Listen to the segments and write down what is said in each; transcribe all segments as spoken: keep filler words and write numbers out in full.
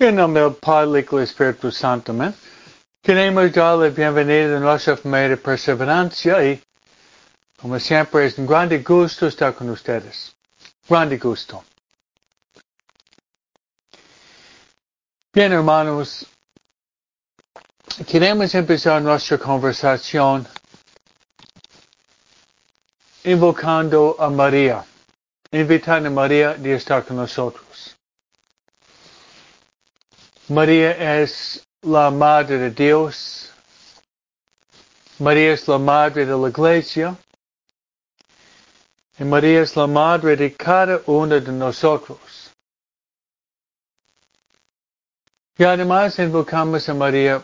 En nombre del Padre, Hijo y Espíritu Santo, amén. Queremos darle bienvenida a nuestra familia de perseverancia y, como siempre, es un grande gusto estar con ustedes. Grande gusto. Bien, hermanos, queremos empezar nuestra conversación invocando a María, invitando a María a estar con nosotros. María es la Madre de Dios. María es la Madre de la Iglesia. Y María es la Madre de cada uno de nosotros. Y además invocamos a María.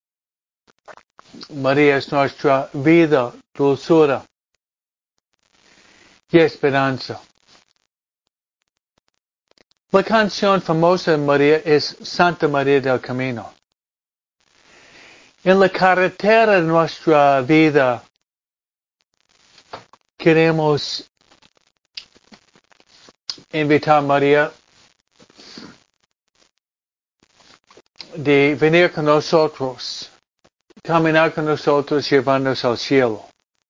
María es nuestra vida, dulzura y esperanza. La canción famosa de María es Santa María del Camino. En la carretera de nuestra vida queremos invitar a María de venir con nosotros, caminar con nosotros, llevarnos al cielo.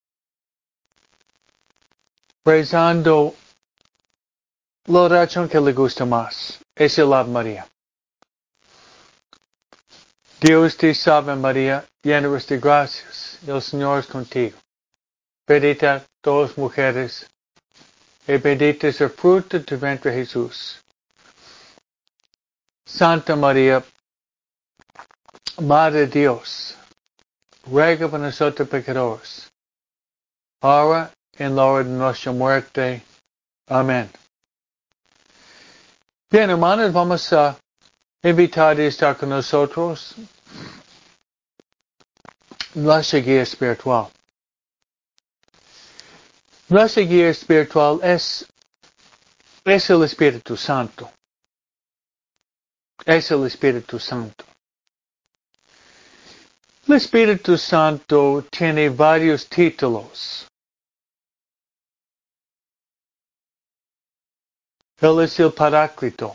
Rezando la oración que le gusta más, es el Ave María. Dios te salve María, llena eres de gracias, el Señor es contigo. Bendita todas mujeres, y bendito es el fruto de tu vientre Jesús. Santa María, Madre de Dios, ruega por nosotros pecadores, ahora y en la hora de nuestra muerte. Amén. Bien, hermanos, vamos a invitar a estar con nosotros nuestra guía espiritual. Nuestra guía espiritual es, es el Espíritu Santo. Es el Espíritu Santo. El Espíritu Santo tiene varios títulos. Él es el Paráclito.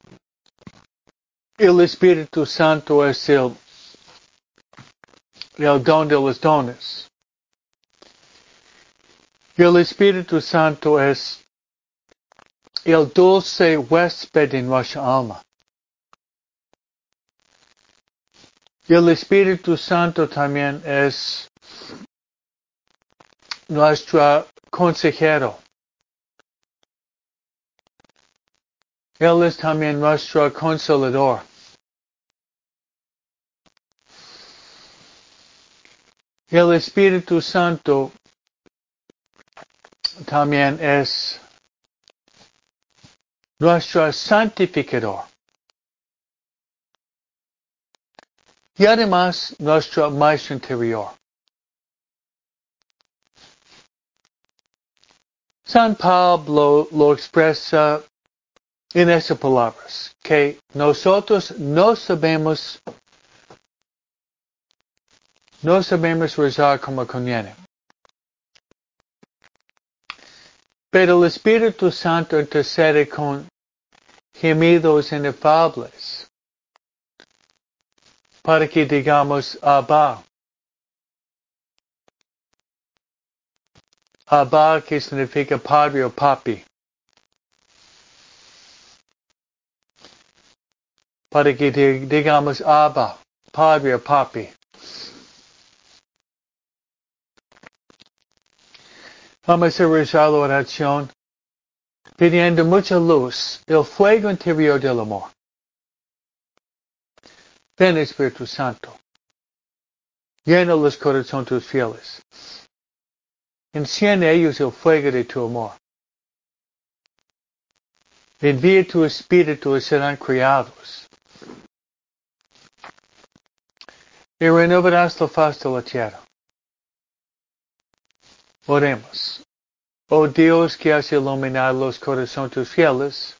El Espíritu Santo es el, el don de los dones. El Espíritu Santo es el dulce huésped de nuestra alma. El Espíritu Santo también es nuestro consejero. Él es también nuestro consolador. El Espíritu Santo también es nuestro santificador. Y además nuestro maestro interior. San Pablo lo expresa en esas palabras, que nosotros no sabemos, no sabemos rezar como conviene. Pero el Espíritu Santo intercede con gemidos inefables para que digamos Abba. Abba, que significa padre o papi. Para que digamos Abba, padre o papi. Vamos a rezar la oración pidiendo mucha luz, el fuego interior del amor. Ven Espíritu Santo, llena los corazones tus fieles. Enciende ellos el fuego de tu amor. Envía tu Espíritu y serán criados. Y renovarás la faz de la tierra. Oremos. Oh Dios que has iluminado los corazones tus fieles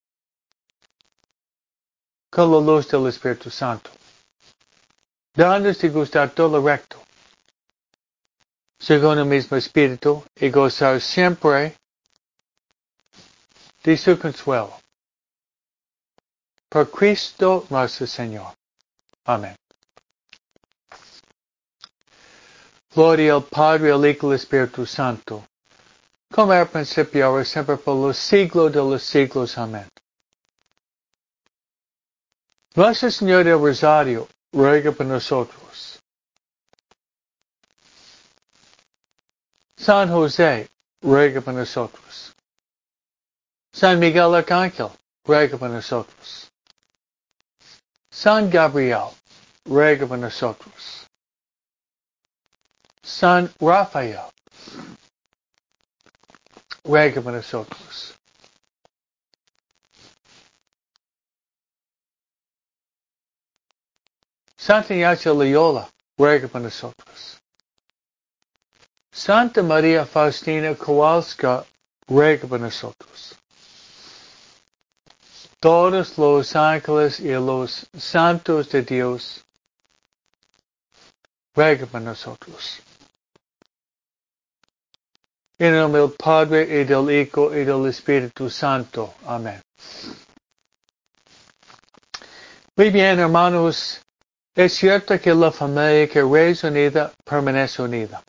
con la luz del Espíritu Santo. Danos de gustar todo lo recto, según el mismo Espíritu, y gozar siempre de su consuelo. por Cristo nuestro Señor. Amén. Gloria al Padre, al Hijo y al Espíritu Santo, como era al principio, ahora y siempre, por los siglos de los siglos. Amén. Nuestra Señora del Rosario, ruega por nosotros. San José, ruega por nosotros. San Miguel Arcángel, ruega por nosotros. San Gabriel, ruega por nosotros. San Rafael, ruega por nosotros. Santa Ignacia Loyola, ruega por nosotros. Santa María Faustina Kowalska, ruega por nosotros. Todos los ángeles y los santos de Dios, ruega por nosotros. En el nombre del Padre, y del Hijo, y del Espíritu Santo. Amén. Muy bien, hermanos, es cierto que la familia que reza unida permanece unida.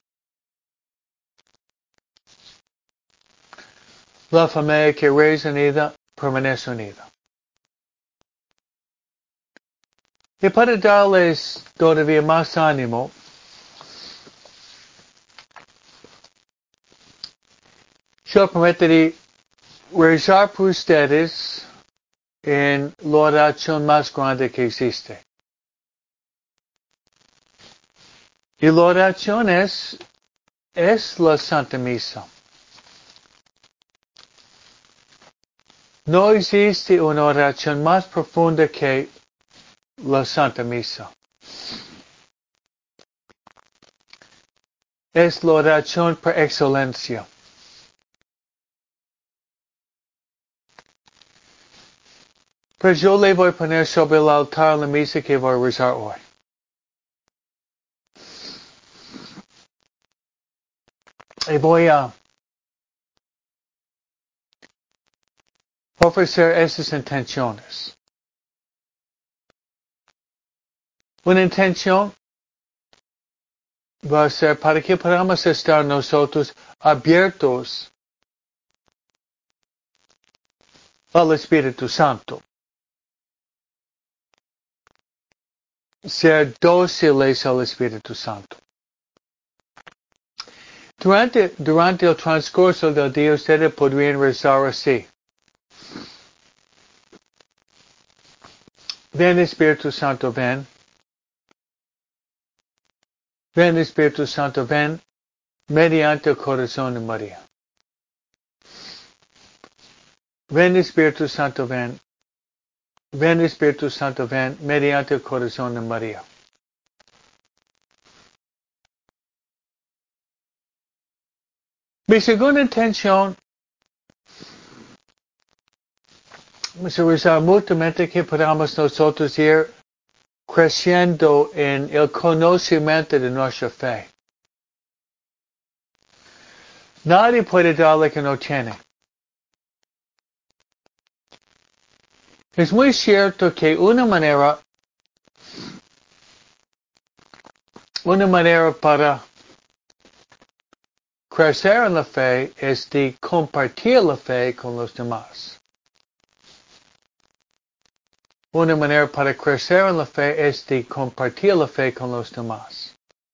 La familia que reza unida permanece unida. Y para darles todavía más ánimo, yo prometeré rezar por ustedes en la oración más grande que existe. Y la oración es, es la Santa Misa. No existe una oración más profunda que la Santa Misa. Es la oración por excelencia. Pues yo le voy a poner sobre el altar la misa que voy a rezar hoy. Y voy a ofrecer esas intenciones. Una intención va a ser para que podamos estar nosotros abiertos al Espíritu Santo. Ser dóciles al Espíritu Santo. Durante, durante el transcurso del día ustedes podrían rezar así. Ven Espíritu Santo, ven. Ven Espíritu Santo, ven mediante el corazón de María. Ven Espíritu Santo, ven. Ven Espíritu Santo, ven mediante el corazón de María. Mi segunda intención es rezar mutuamente que podamos nosotros ir creciendo en el conocimiento de nuestra fe. Nadie puede dar lo que no tiene. Es muy cierto que una manera, una manera para crecer en la fe es de compartir la fe con los demás. Una manera para crecer en la fe es de compartir la fe con los demás.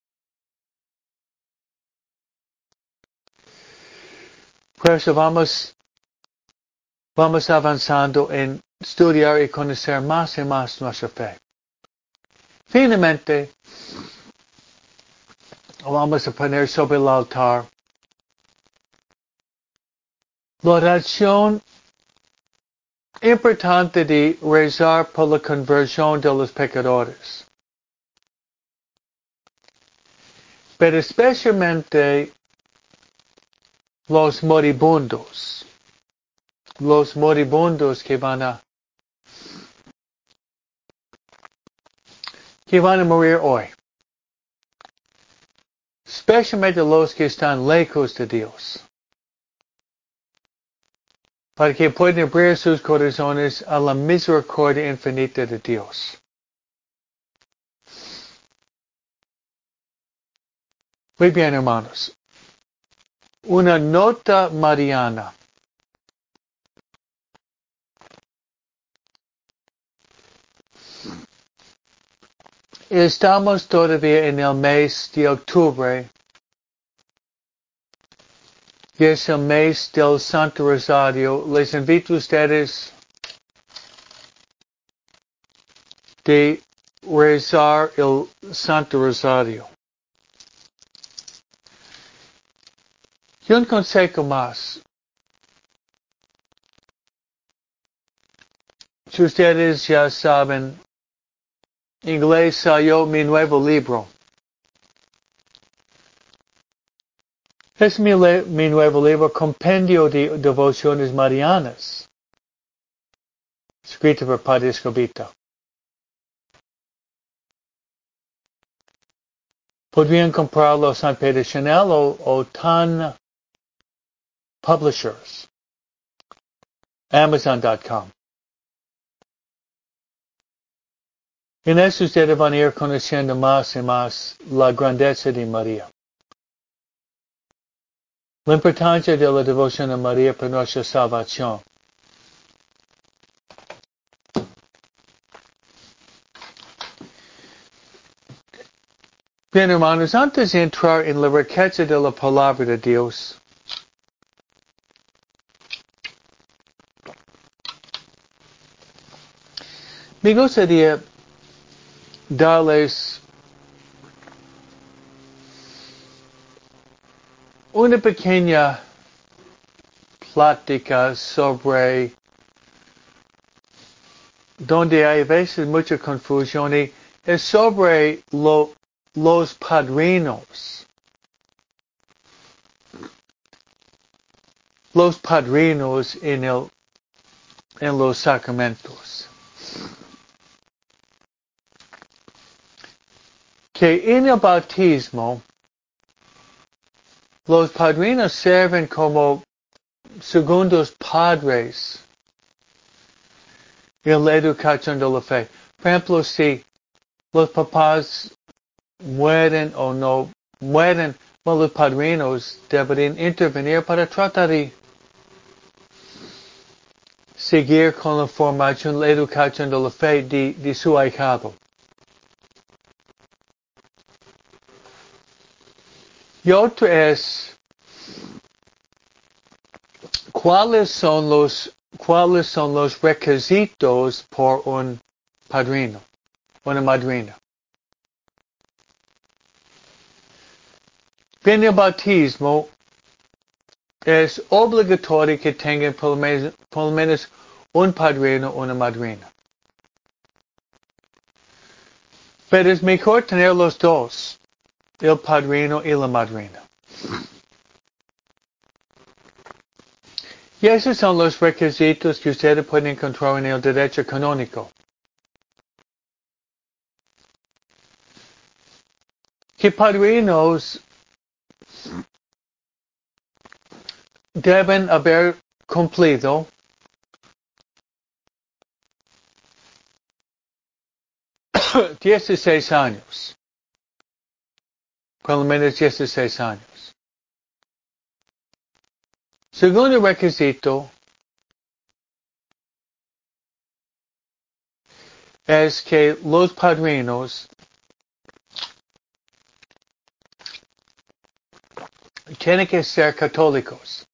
Por eso vamos, vamos avanzando en estudiar y conocer más y más nuestra fe. Finalmente, vamos a poner sobre el altar la oración importante de rezar por la conversión de los pecadores. Pero especialmente los moribundos. Los moribundos que van a que van a morir hoy. Especialmente los que están lejos de Dios. para que puedan abrir sus corazones a la misericordia infinita de Dios. Muy bien, hermanos. Una nota mariana. Estamos todavía en el mes de octubre. Y es el mes del Santo Rosario. Les invito a ustedes de rezar el Santo Rosario. Y un consejo más. Si ustedes ya saben, en inglés salió mi nuevo libro. Es mi, mi nuevo libro, Compendio de Devociones Marianas, escrito por Padre Escobito. Podrían comprarlo en San Pedro Chanel o, o Tan Publishers, Amazon punto com. En eso ustedes van a ir conociendo más y más la grandeza de María. La importancia de la devoción a María para nuestra salvación. Bien, hermanos, antes de entrar en la riqueza de la palabra de Dios, me gustaría darles una pequeña plática sobre donde hay a veces mucha confusión y es sobre lo, los padrinos. Los padrinos en, el, en los sacramentos. Que en el bautismo los padrinos sirven como segundos padres en la educación de la fe. Por ejemplo, si los papás mueren o no mueren, bueno, los padrinos deberían intervenir para tratar de seguir con la formación, la educación de la fe de, de su ahijado. Y otro es, ¿cuáles son los, cuáles son los requisitos por un padrino, una madrina? En el bautismo es obligatorio que tengan por lo menos, por lo menos un padrino o una madrina. Pero es mejor tener los dos, el padrino y la madrina. Y esos son los requisitos que ustedes pueden encontrar en el derecho canónico. Que padrinos deben haber cumplido dieciséis años. Por lo menos dieciséis años. Segundo requisito es que los padrinos tienen que ser católicos.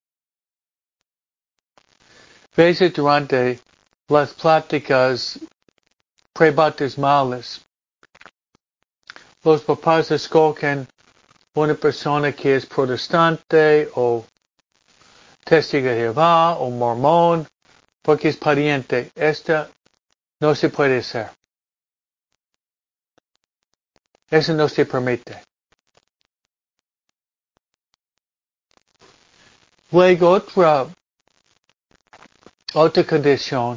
A veces durante las pláticas prebautismales, los papás escogen una persona que es protestante o testigo de Jehová o mormón porque es pariente. Esta no se puede hacer. Eso no se permite. Luego otra, otra condición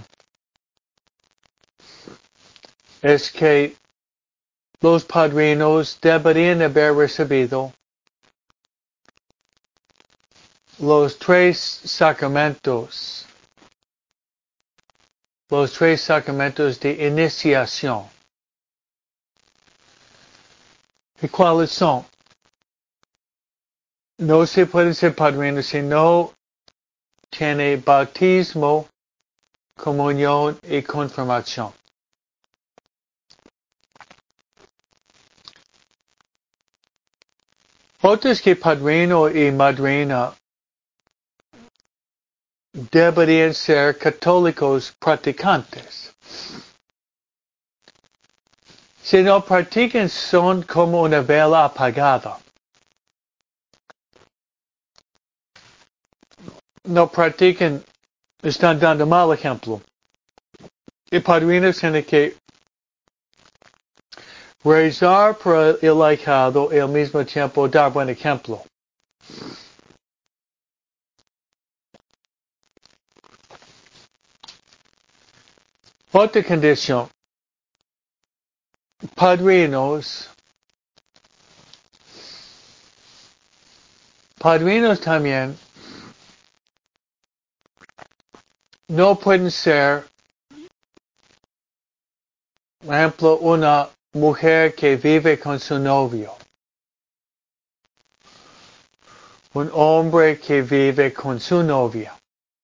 es que los padrinos deberían haber recibido los tres sacramentos, los tres sacramentos de iniciación. ¿Y cuáles son? No se puede ser padrino si no tiene bautismo, comunión y confirmación. Otros que padrino y madrina deberían ser católicos practicantes. Si no practican, son como una vela apagada. No practican, están dando mal ejemplo. Y padrinos tienen que rezar por el ahijado y al mismo tiempo dar buen ejemplo. Otra condición. Padrinos. Padrinos también no pueden ser, por ejemplo, una mujer que vive con su novio. Un hombre que vive con su novia.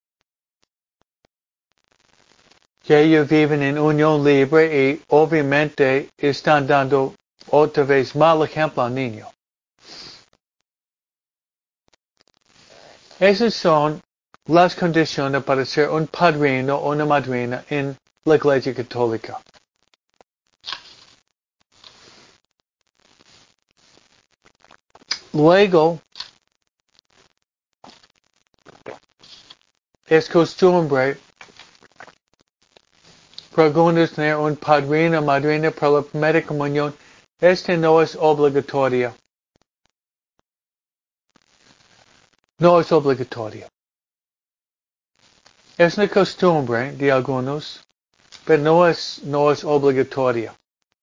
Que ellos viven en unión libre y obviamente están dando otra vez mal ejemplo al niño. Esas son las condiciones para ser un padrino o una madrina en la Iglesia Católica. Luego, es costumbre para algunos tener un padrino o madrina para la primera comunión. Este no es obligatorio. No es obligatorio. Es una costumbre de algunos, pero no es, no es obligatorio.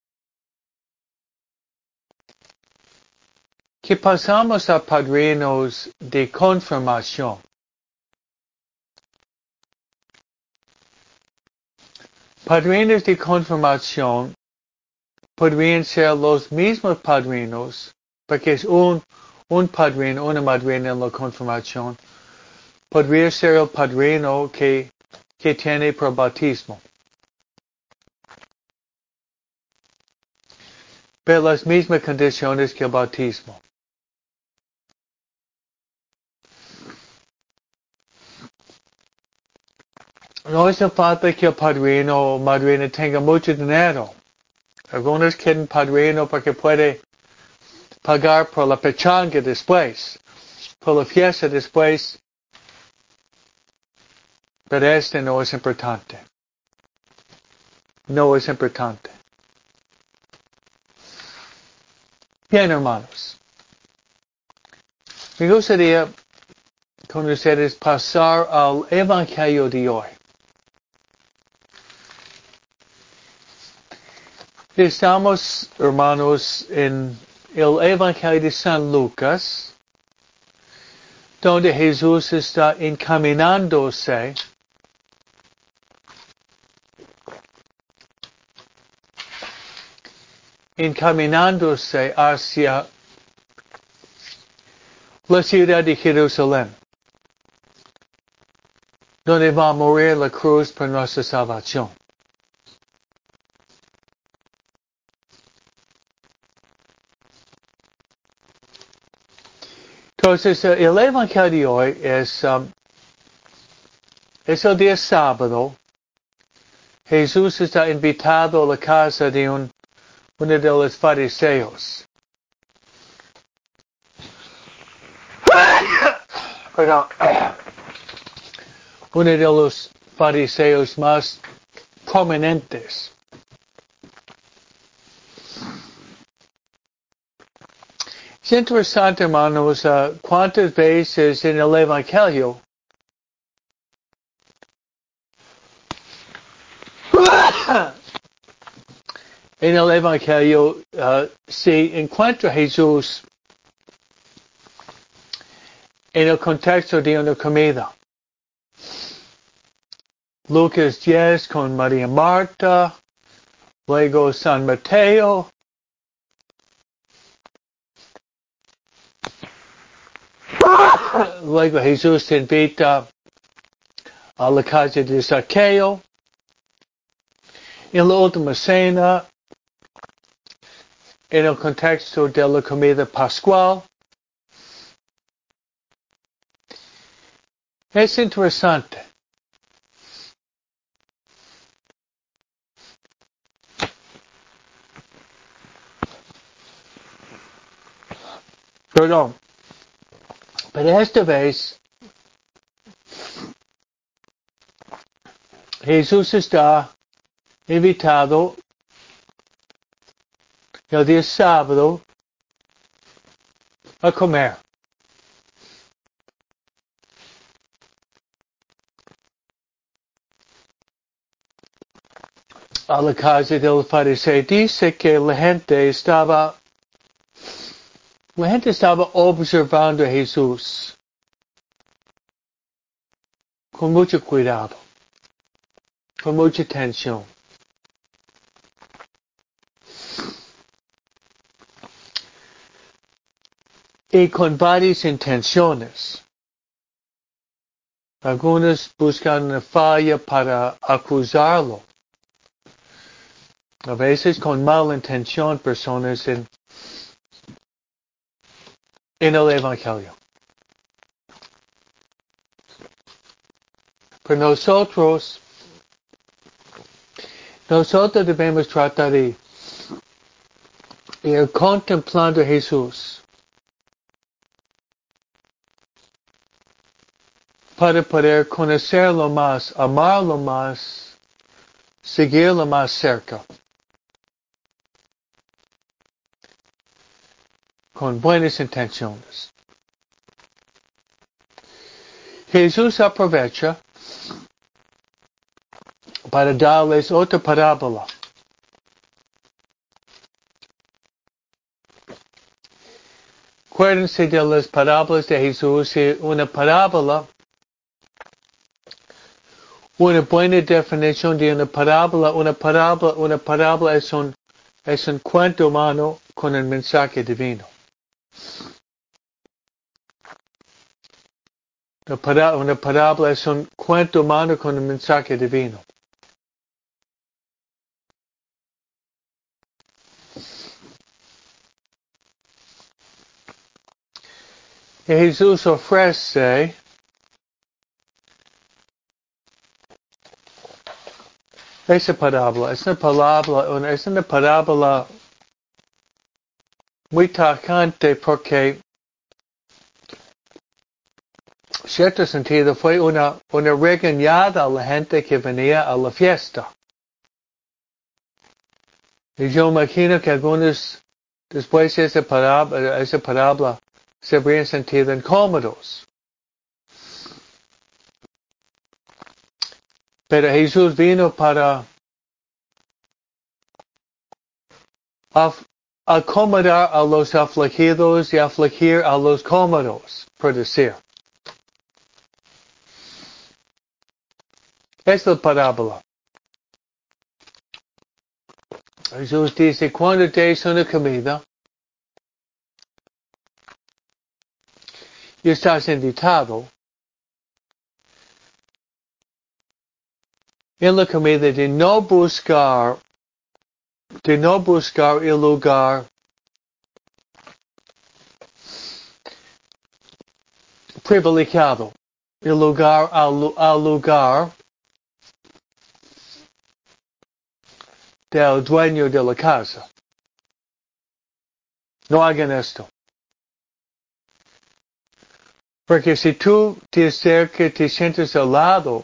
Que pasamos a padrinos de confirmación. Padrinos de confirmación podrían ser los mismos padrinos, porque es un, un padrino, una madrina en la confirmación. Podría ser el padrino que, que tiene por bautismo. Pero las mismas condiciones que el bautismo. No hace falta que el padrino o madrina tenga mucho dinero. Algunos quieren padrino porque puede pagar por la pechanga después, por la fiesta después. Pero este no es importante. No es importante. Bien, hermanos. Me gustaría con ustedes pasar al Evangelio de hoy. Estamos, hermanos, en el Evangelio de San Lucas, donde Jesús está encaminándose encaminándose hacia la ciudad de Jerusalén, donde va a morir la cruz por nuestra salvación. Entonces, el Evangelio de hoy es, um, es el día sábado. Jesús está invitado a la casa de un, uno de los fariseos. Perdón. Uno de los fariseos más prominentes. Es interesante, hermanos, uh, cuántas veces en el Evangelio en el Evangelio uh, se encuentra Jesús en el contexto de una comida. Lucas diez con María Marta, luego San Mateo, luego Jesús invita a la casa de Saqueo, en la última cena, en el contexto de la comida pascual. Es interesante. Perdón. Pero esta vez, Jesús está invitado el día sábado a comer. A la casa del fariseo. Dice que la gente estaba, la gente estaba observando a Jesús con mucho cuidado, con mucha atención. Y con varias intenciones. Algunos buscan una falla para acusarlo. A veces con mala intención personas en, en el Evangelio. Pero nosotros, nosotros debemos tratar de ir contemplando a Jesús para poder conocerlo más, amarlo más, seguirlo más cerca. Con buenas intenciones. Jesús aprovecha para darles otra parábola. Acuérdense de las parábolas de Jesús. Una parábola, una buena definición de una parábola. Una parábola, una parábola es un, es un cuento humano con un mensaje divino. Una, pará, una parábola es un cuento humano con un mensaje divino. Y Jesús ofrece esa parábola. Es una parábola, es una parábola muy tajante porque en cierto sentido fue una, una regañada a la gente que venía a la fiesta. Y yo imagino que algunos, después de esa parábola, esa parábola se habrían sentido incómodos. Pero Jesús vino para af, acomodar a los afligidos y afligir a los cómodos, por decir. Es la parábola. Jesús dice, cuando te es una comida y estás invitado, en la comida de no buscar, de no buscar el lugar privilegiado, el lugar al, al lugar del dueño de la casa. No hagan esto. Porque si tú te acercas, te sientes al lado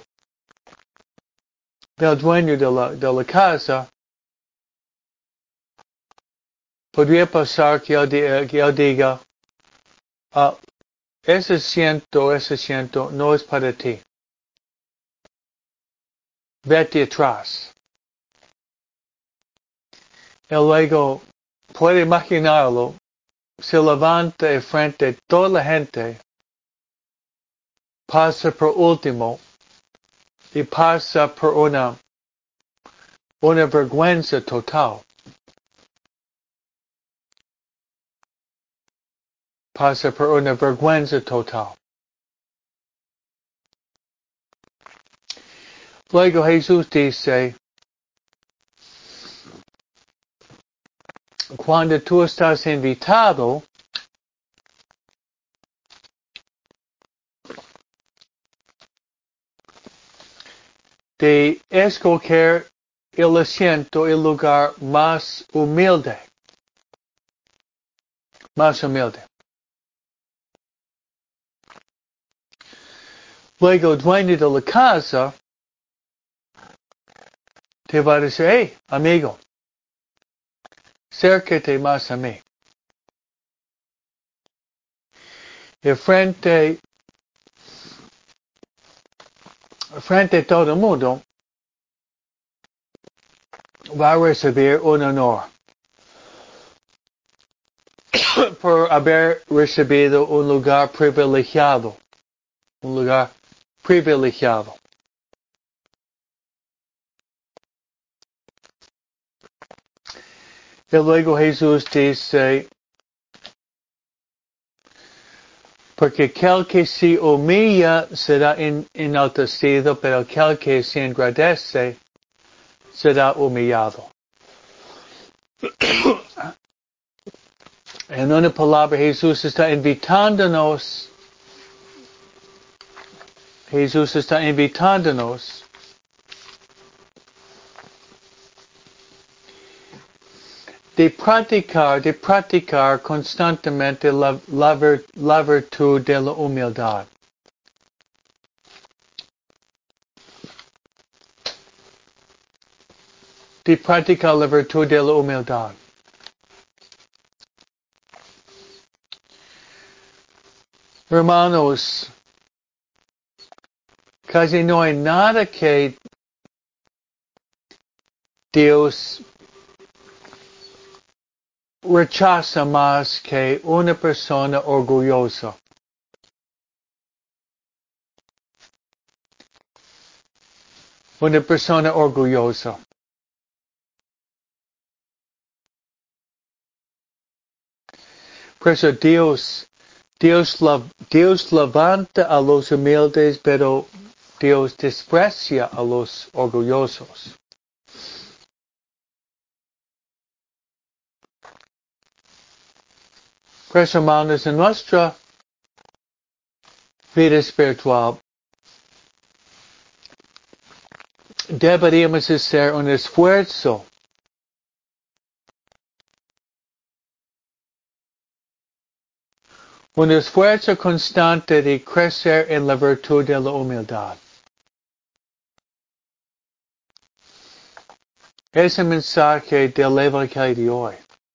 del dueño de la, de la casa, podría pasar que él, que él diga, ah, ese asiento, ese asiento no es para ti. Vete atrás. Y luego, puede imaginarlo, se levanta frente a toda la gente pasa por último y pasa por una, una vergüenza total. Pasa por una vergüenza total. Luego Jesús dice, cuando tú estás invitado, de escoger el asiento, el lugar más humilde. Más humilde. Luego el dueño de la casa te va a decir, hey, amigo, acércate más a mí. Y frente, frente a todo el mundo, va a recibir un honor por haber recibido un lugar privilegiado. Un lugar privilegiado. Y luego Jesús dice, porque aquel que se humilla será enaltecido, pero aquel que se engrandece será humillado. En una palabra, Jesús está invitándonos, Jesús está invitándonos de practicar, de practicar constantemente la, la, la virtud de la humildad. De practicar la virtud de la humildad. Hermanos, casi no hay nada que Dios rechaza más que una persona orgullosa. Una persona orgullosa. Por eso Dios, Dios, Dios levanta a los humildes, pero Dios desprecia a los orgullosos. Por eso, hermanos, en nuestra vida espiritual deberíamos hacer un esfuerzo un esfuerzo constante de crecer en la virtud de la humildad. Es el mensaje del Evangelio de hoy.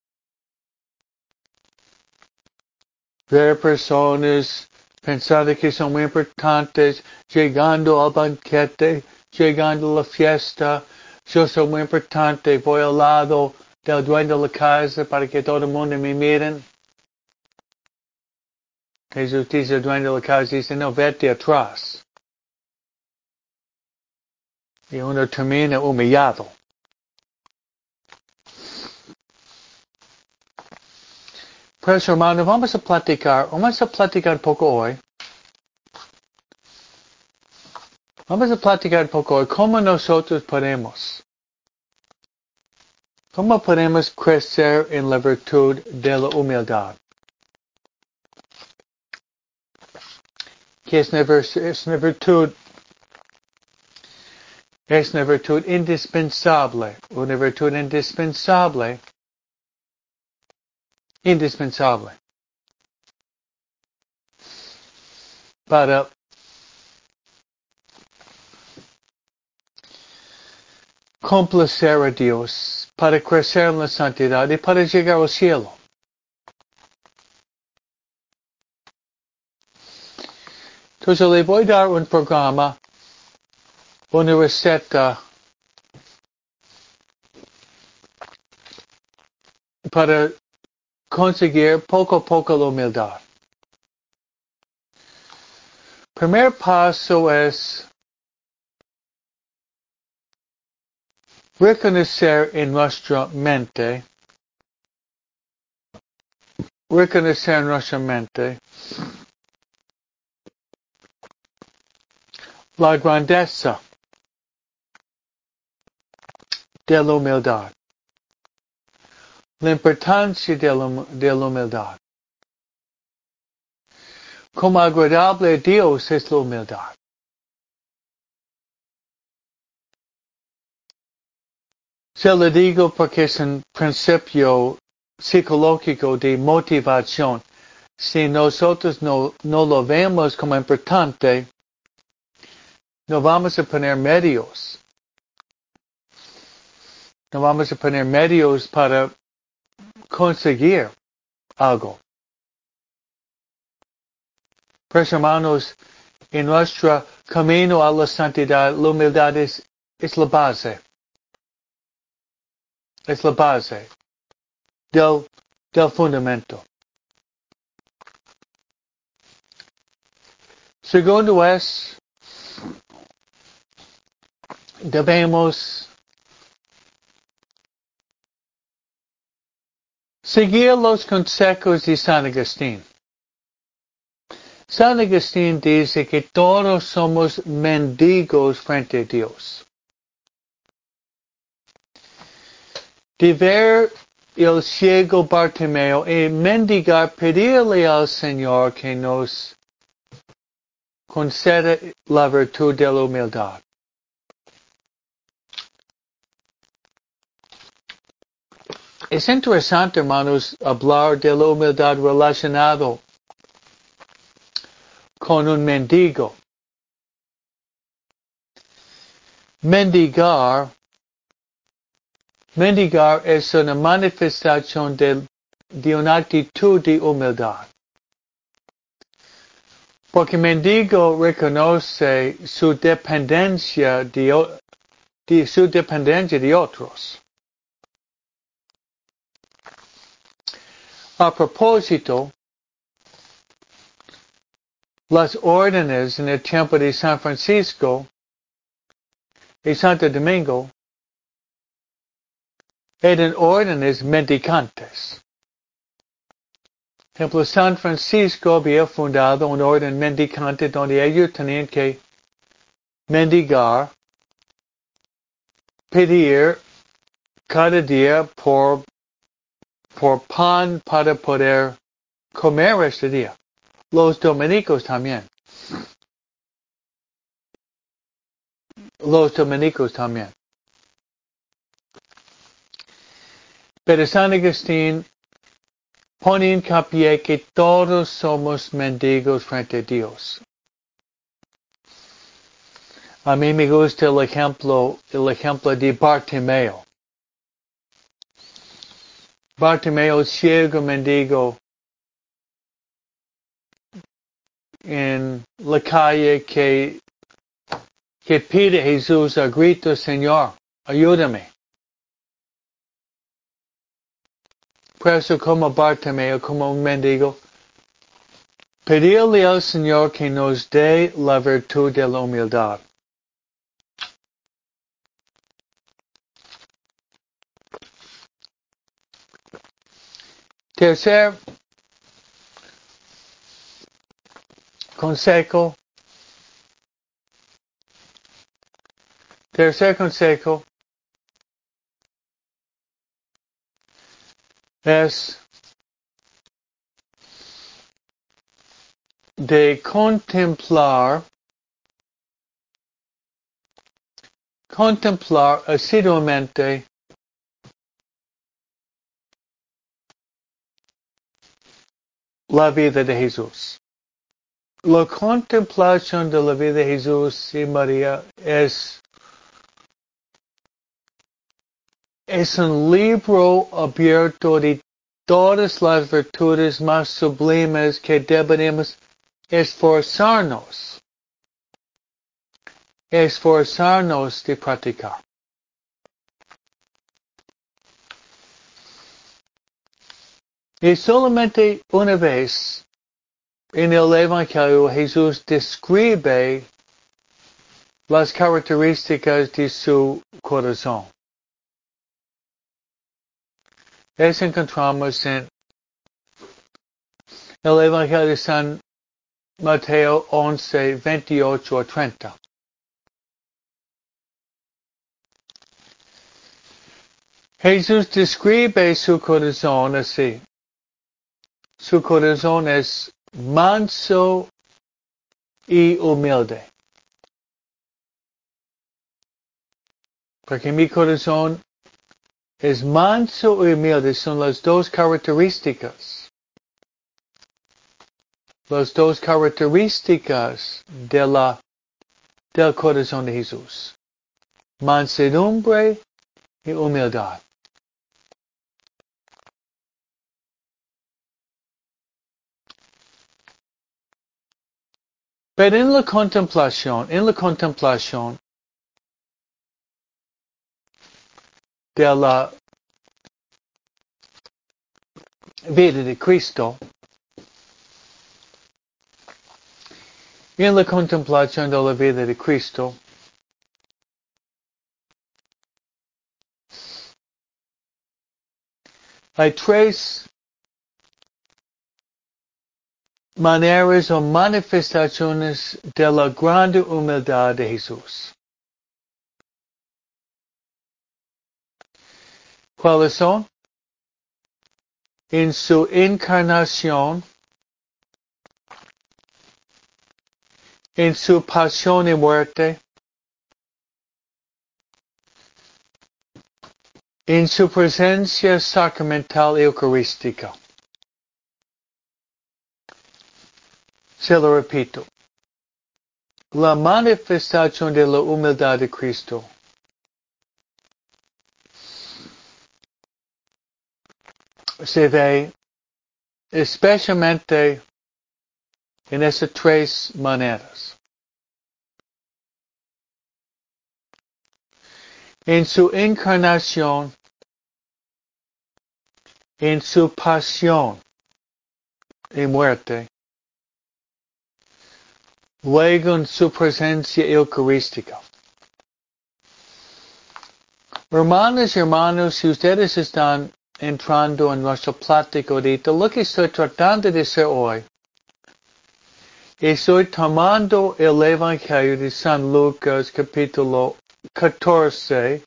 Ver personas pensando que son muy importantes, llegando al banquete, llegando a la fiesta. Yo soy muy importante, voy al lado del dueño de la casa para que todo el mundo me miren. Jesús dice al dueño de la casa, dice, no, vete atrás. Y uno termina humillado. Pues hermano, vamos a platicar, vamos a platicar un poco hoy. Vamos a platicar un poco hoy cómo nosotros podemos, cómo podemos crecer en la virtud de la humildad. Que es una, es una virtud, es una virtud indispensable, una virtud indispensable, indispensable para complacer a Dios, para crecer en la santidad y para llegar al cielo. Entonces le voy a dar un programa, una receta para conseguir poco a poco la humildad. primer paso es reconocer en nuestra mente, reconocer en nuestra mente la grandeza de la humildad, la importancia de la, de la humildad. Como agradable a Dios es la humildad. Se lo digo porque es un principio psicológico de motivación. Si nosotros no, no lo vemos como importante, no vamos a poner medios. No vamos a poner medios para conseguir algo. Pues hermanos, en nuestro camino a la santidad, la humildad es, es la base. Es la base del, del fundamento. Segundo es, debemos seguir los consejos de San Agustín. San Agustín dice que todos somos mendigos frente a Dios. De ver el ciego Bartimeo y mendigar, pedirle al Señor que nos conceda la virtud de la humildad. Es interesante, hermanos, hablar de la humildad relacionado con un mendigo. Mendigar, mendigar es una manifestación de, de una actitud de humildad. Porque mendigo reconoce su dependencia de, de su dependencia de otros. A propósito, las órdenes en el tiempo de San Francisco y Santo Domingo eran órdenes mendicantes. Por ejemplo, San Francisco había fundado un orden mendicante donde ellos tenían que mendigar, pedir cada día por, por pan para poder comer este día. Los dominicos también. Los dominicos también. Pero San Agustín pone hincapié que todos somos mendigos frente a Dios. A mí me gusta el ejemplo, el ejemplo de Bartimeo. Bartimeo, ciego mendigo, en la calle que, que pide a Jesús a gritos, Señor, ayúdame. Por eso como Bartimeo, como un mendigo, pedirle al Señor que nos dé la virtud de la humildad. Tercer consejo. Tercer consejo es de contemplar, contemplar asiduamente la vida de Jesús. La contemplación de la vida de Jesús y María es, es un libro abierto de todas las virtudes más sublimes que debemos esforzarnos, esforzarnos de practicar. Y solamente una vez en el Evangelio Jesús describe las características de su corazón. Eso encontramos en el Evangelio de San Mateo once, veintiocho a treinta. Jesús describe su corazón así. Su corazón es manso y humilde. Porque mi corazón es manso y humilde, son las dos características. Las dos características de la, del corazón de Jesús. Mansedumbre y humildad. Pero en la contemplación, en la contemplación de la vida de Cristo, en la contemplación de la vida de Cristo, hay tres maneras o manifestaciones de la grande humildad de Jesús. ¿Cuáles son? En su encarnación, en su pasión y muerte, en su presencia sacramental y eucarística. Se lo repito. La manifestación de la humildad de Cristo se ve especialmente en esas tres maneras. En su encarnación, en su pasión y muerte, luego en su presencia eucarística. Hermanos y hermanos, si ustedes están entrando en nuestra plática ahorita, lo que estoy tratando de hacer hoy, estoy tomando el Evangelio de San Lucas capítulo catorce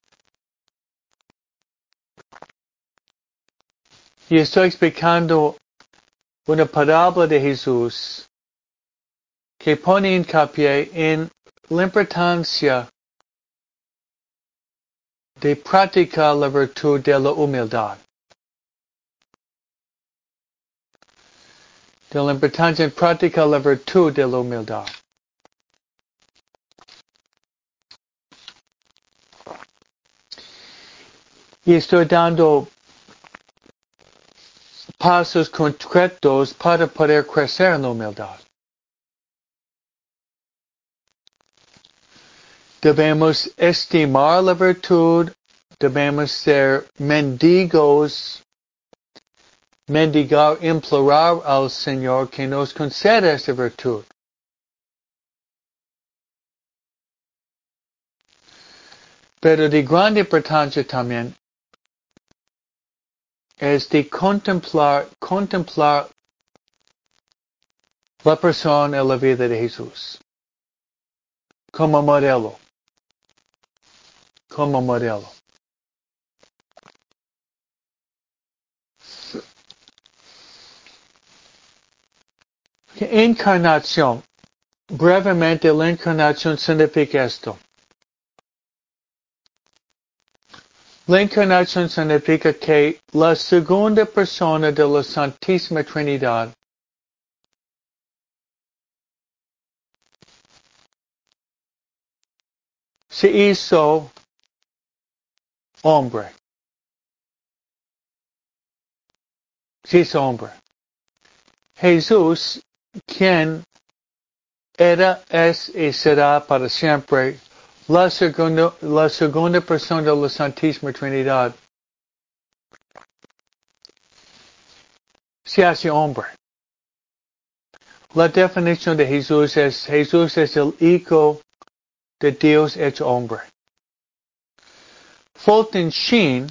y estoy explicando una parábola de Jesús que pone hincapié en la importancia de practicar la virtud de la humildad. De la importancia de practicar la virtud de la humildad. Y estoy dando pasos concretos para poder crecer en la humildad. Debemos estimar la virtud, debemos ser mendigos, mendigar, implorar al Señor que nos conceda esta virtud. Pero de grande importancia también es de contemplar, contemplar la persona en la vida de Jesús. Como modelo. Como modelo. Encarnación. Brevemente, la encarnación significa esto. La encarnación significa que la segunda persona de la Santísima Trinidad se hizo hombre. Se hizo hombre. Jesús, quien era, es y será para siempre la segunda, la segunda persona de la Santísima Trinidad, se hace hombre. La definición de Jesús es, Jesús es el Hijo de Dios hecho hombre. Fulton Sheen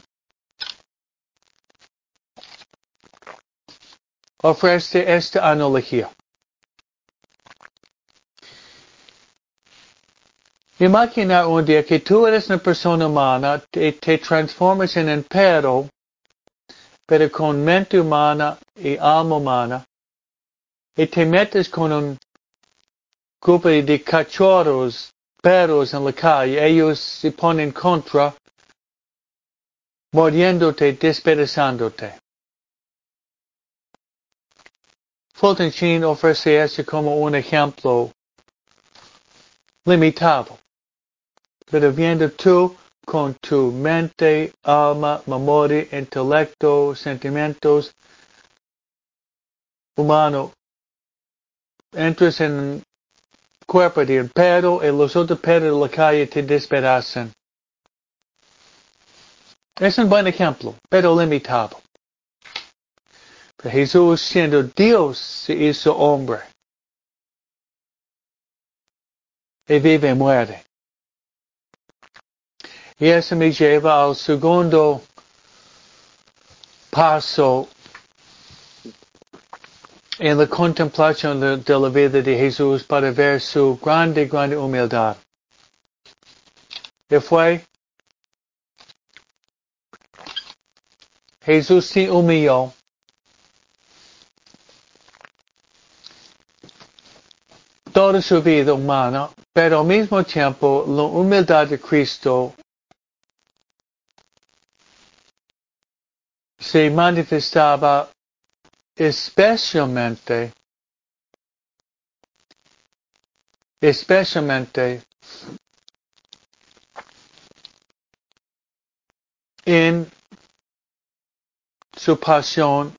ofrece esta analogía. Imagina un día que tú eres una persona humana y te transformas en un perro, pero con mente humana y alma humana, y te metes con un grupo de cachorros, perros en la calle. Ellos se ponen contra, mordiéndote, despedazándote. Fulton Sheen ofrece eso como un ejemplo limitado. Pero viendo tú con tu mente, alma, memoria, intelecto, sentimientos humanos, entras en un cuerpo de un perro y los otros perros de la calle te despedazan. Es un buen ejemplo, pero limitado. Pero Jesús, siendo Dios, se hizo hombre. Y vive y muere. Y eso me lleva al segundo paso en la contemplación de, de la vida de Jesús para ver su grande, grande humildad. Y fue, Jesús se humilló. Toda su vida humana, pero al mismo tiempo la humildad de Cristo se manifestaba especialmente, especialmente en su pasión,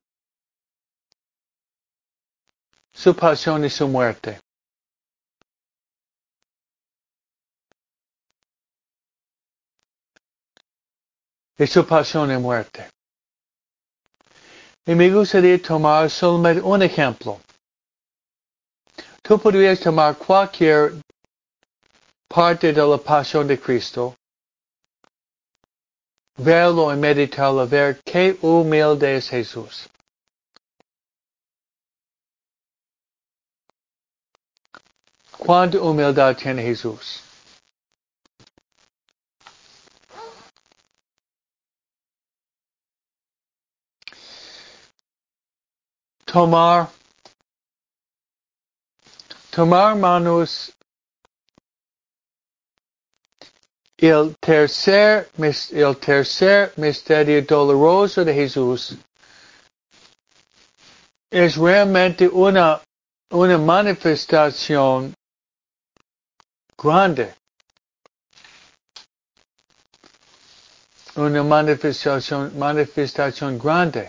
su pasión y su muerte. Y su pasión y muerte. Y me gustaría tomar solamente un ejemplo. Tú podrías tomar cualquier parte de la pasión de Cristo, verlo y meditarlo, ver qué humilde es Jesús. ¿Cuánta humildad tiene Jesús? Tomar, tomar manos, el tercer, el tercer misterio doloroso de Jesús es realmente una, una manifestación grande. Una manifestación, manifestación grande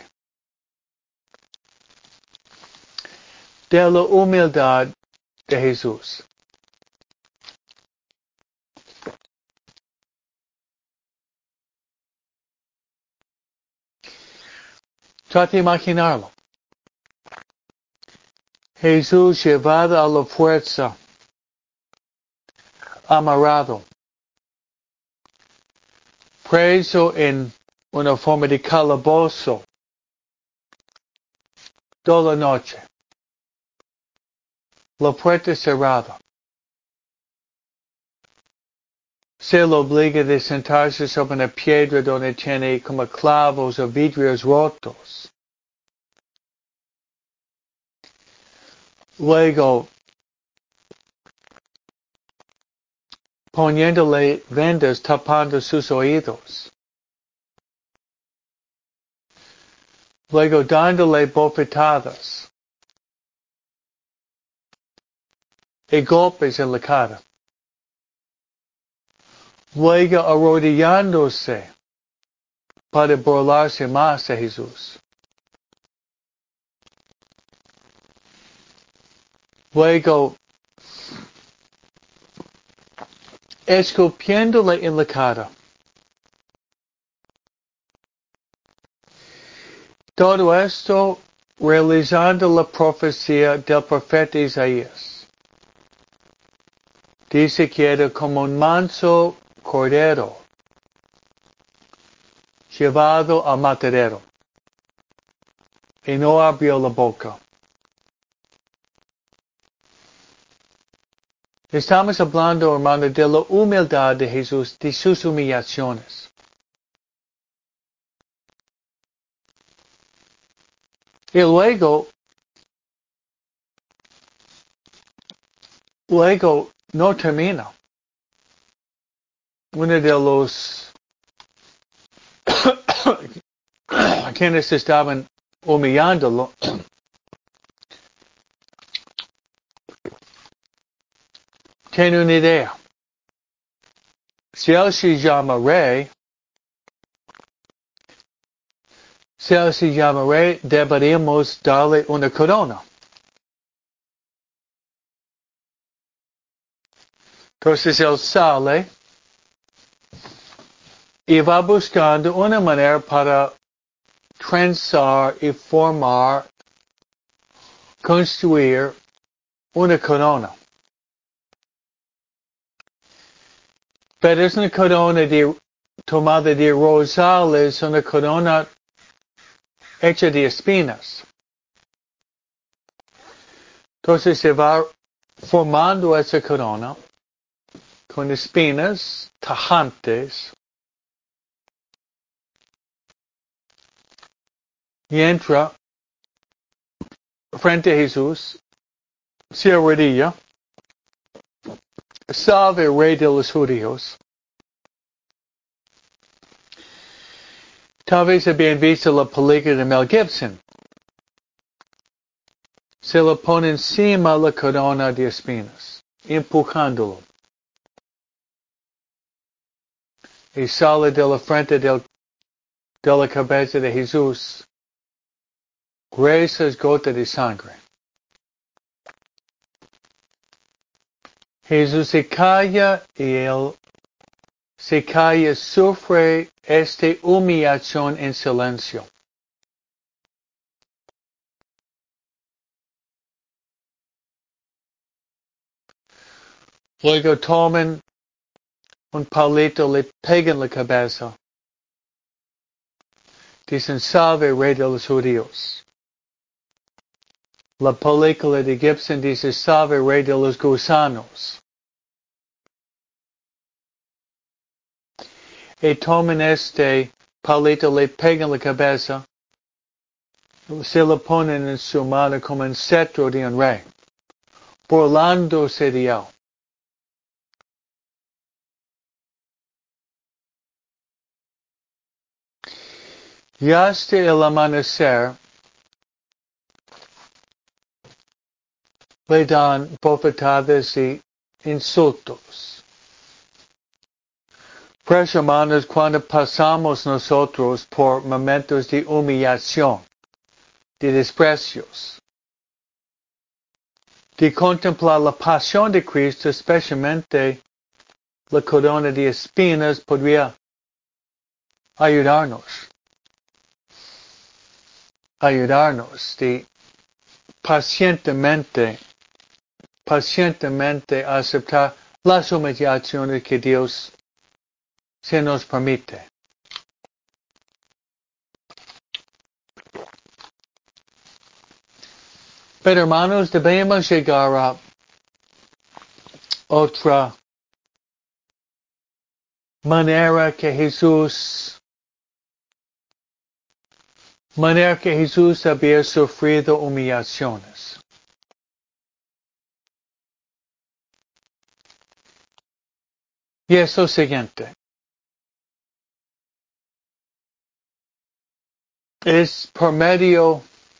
de la humildad de Jesús. Trata de imaginarlo. Jesús llevado a la fuerza, amarrado, preso en una forma de calabozo toda la noche. La puerta cerrada. Se lo obliga de sentarse sobre una piedra donde tiene como clavos o vidrios rotos. Luego, poniéndole vendas tapando sus oídos. Luego dándole bofetadas y golpes en la cara. Luego arrodillándose para burlarse más de Jesús. Luego escupiéndole en la cara. Todo esto realizando la profecía del profeta Isaías. Dice que era como un manso cordero llevado al matadero y no abrió la boca. Estamos hablando, hermano, de la humildad de Jesús, de sus humillaciones. Y luego, luego no termina. Uno de los quienes estaban humillándolo tiene una idea. Si él se llama rey, si él se llama rey, deberíamos darle una corona. Entonces él sale y va buscando una manera para trenzar y formar, construir una corona. Pero es una corona de, tomada de rosales, una corona hecha de espinas. Entonces se va formando esa corona con espinas tajantes y entra frente a Jesús, se arrodilla, salve rey de los judíos. Tal vez habían visto la película de Mel Gibson. Se le pone encima la corona de espinas, empujándolo. Y sale de la frente del, de la cabeza de Jesús gruesas gotas de sangre. Jesús se calla y él se calla, sufre esta humillación en silencio. Luego toman un palito, le pegan la cabeza. Dicen, salve rey de los judíos. La película de Gibson dice, salve rey de los gusanos. Y toman este palito, le pegan la cabeza, se lo ponen en su mano como un cetro de un rey, burlándose de él. Y hasta el amanecer le dan bofetadas y insultos. Pues hermanos, cuando pasamos nosotros por momentos de humillación, de desprecios, de contemplar la pasión de Cristo, especialmente la corona de espinas, podría ayudarnos, ayudarnos de pacientemente, pacientemente aceptar las humillaciones que Dios se nos permite. Pero hermanos, debemos llegar a otra manera que Jesús, manera que Jesús había sufrido humillaciones. Y es lo siguiente. Es por medio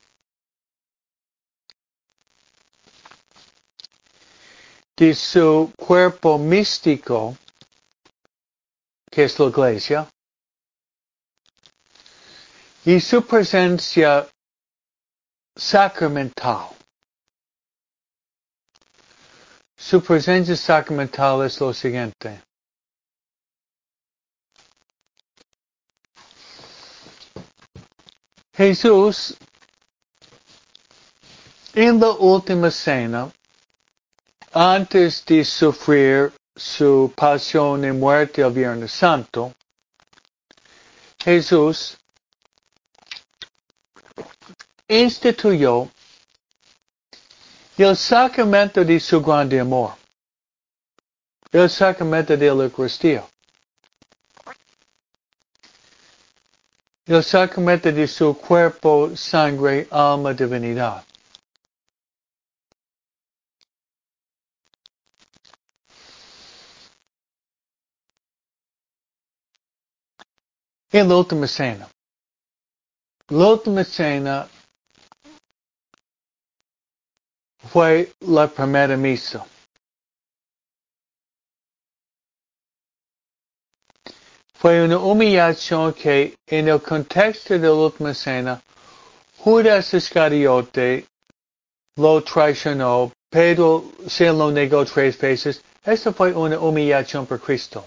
de su cuerpo místico, que es la iglesia, y su presencia sacramental. Su presencia sacramental es lo siguiente. Jesús En la última cena, antes de sufrir su pasión y muerte el Viernes Santo, Jesús instituyó el sacramento de su grande amor, el sacramento de la Eucaristía, el sacramento de su cuerpo, sangre, alma, divinidad. En la última cena. La última cena fue la primera misa. Fue una humillación que, en el contexto de la última cena, Judas Iscariote lo traicionó, Pedro se lo negó tres veces. Esta fue una humillación por Cristo.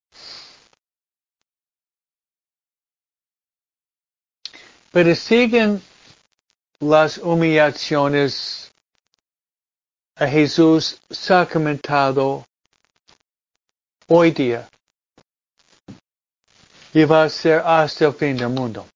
Pero siguen las humillaciones a Jesús sacramentado hoy día y va a ser hasta el fin del mundo.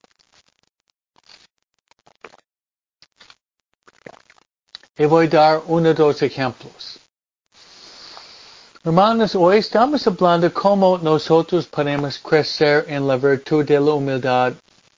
Y voy a dar uno o dos ejemplos. Hermanos, hoy estamos hablando cómo nosotros podemos crecer en la virtud de la humildad.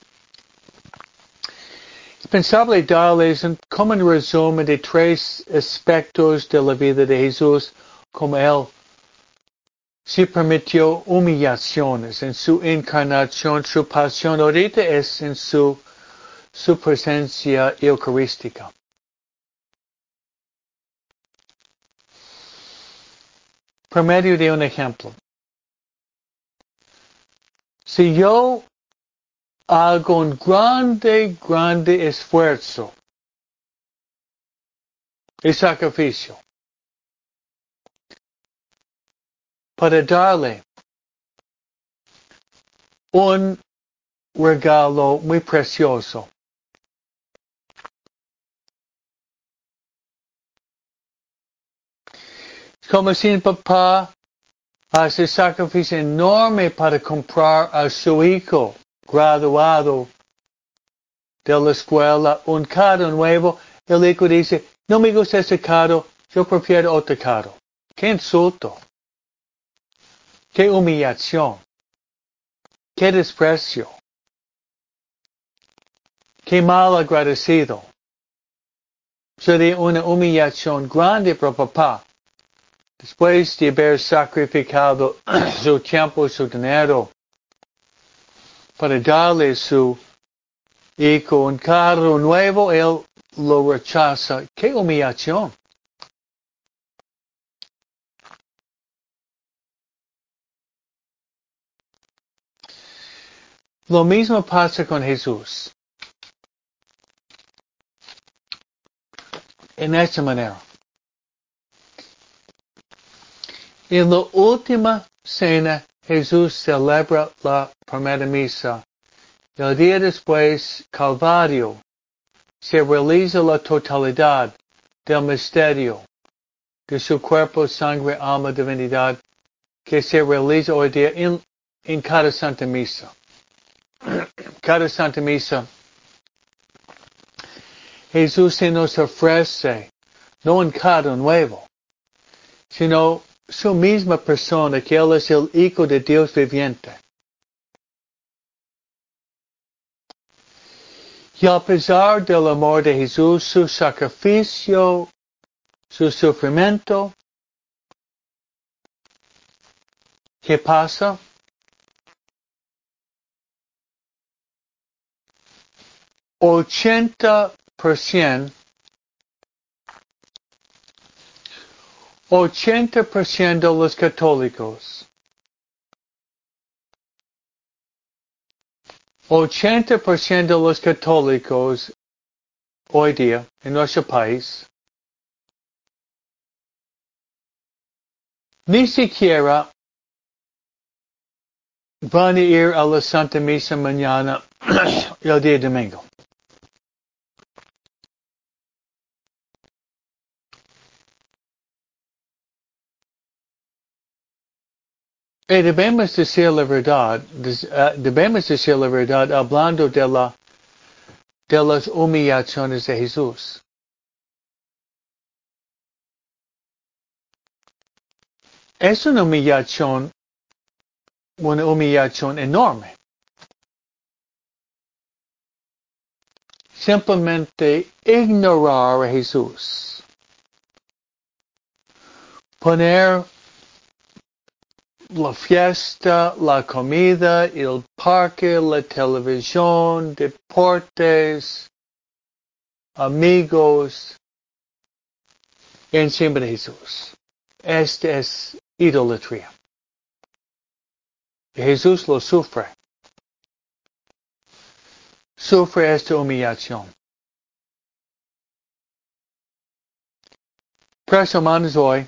Es pensable darles un, como un resumen de tres aspectos de la vida de Jesús, como Él se permitió humillaciones en su encarnación, su pasión. Ahorita es en su, su presencia eucarística. Por medio de un ejemplo. Si yo hago un grande, grande esfuerzo y sacrificio para darle un regalo muy precioso. Como si el papá hace sacrificio enorme para comprar a su hijo graduado de la escuela un carro nuevo, el hijo dice, no me gusta ese carro, yo prefiero otro carro. ¡Qué insulto! ¡Qué humillación! ¡Qué desprecio! ¡Qué mal agradecido! Sería una humillación grande para papá. Después de haber sacrificado su tiempo y su dinero para darle a su hijo un carro nuevo, él lo rechaza. ¡Qué humillación! Lo mismo pasa con Jesús. En esta manera. En la última cena, Jesús celebra la primera misa. El día después, Calvario, se realiza la totalidad del misterio de su cuerpo, sangre, alma, divinidad, que se realiza hoy día en, en cada Santa Misa. Cada Santa Misa, Jesús se nos ofrece, no un carro nuevo, sino su misma persona, que Él es el Hijo de Dios viviente. Y a pesar del amor de Jesús, su sacrificio, su sufrimiento, ¿qué pasa? ochenta por ciento, ochenta por ciento de los católicos, ochenta por ciento de los católicos hoy día en nuestro país ni siquiera van a ir a la Santa Misa mañana el día domingo. Y debemos decir la verdad, debemos decir la verdad hablando de, la, de las humillaciones de Jesús. Es una humillación, una humillación enorme. Simplemente ignorar a Jesús. Poner la fiesta, la comida, el parque, la televisión, deportes, amigos, encima de Jesús. Esta es idolatría. Jesús lo sufre. Sufre esta humillación. Pues, hermanos, hoy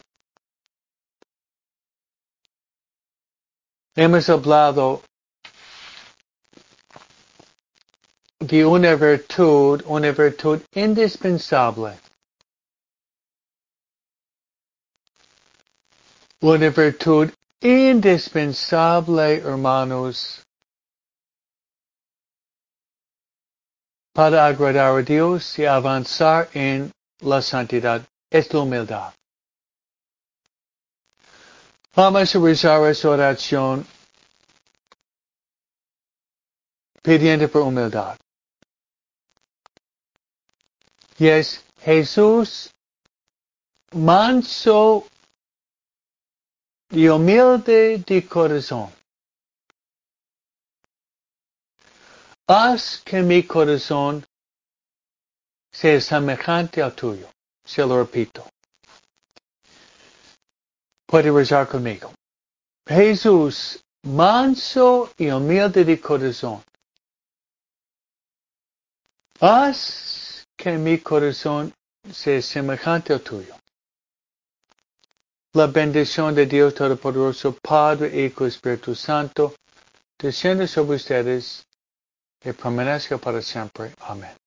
hemos hablado de una virtud, una virtud indispensable. Una virtud indispensable, hermanos, para agradar a Dios y avanzar en la santidad. Es la humildad. Vamos a rezar esta oración pidiendo por humildad. Y es Jesús manso y humilde de corazón. Haz que mi corazón sea semejante al tuyo. Se lo repito. Puede rezar conmigo. Jesús, manso y humilde de corazón. Haz que mi corazón sea semejante al tuyo. La bendición de Dios Todopoderoso, Padre, Hijo y Espíritu Santo, descienda sobre ustedes y permanezca para siempre. Amén.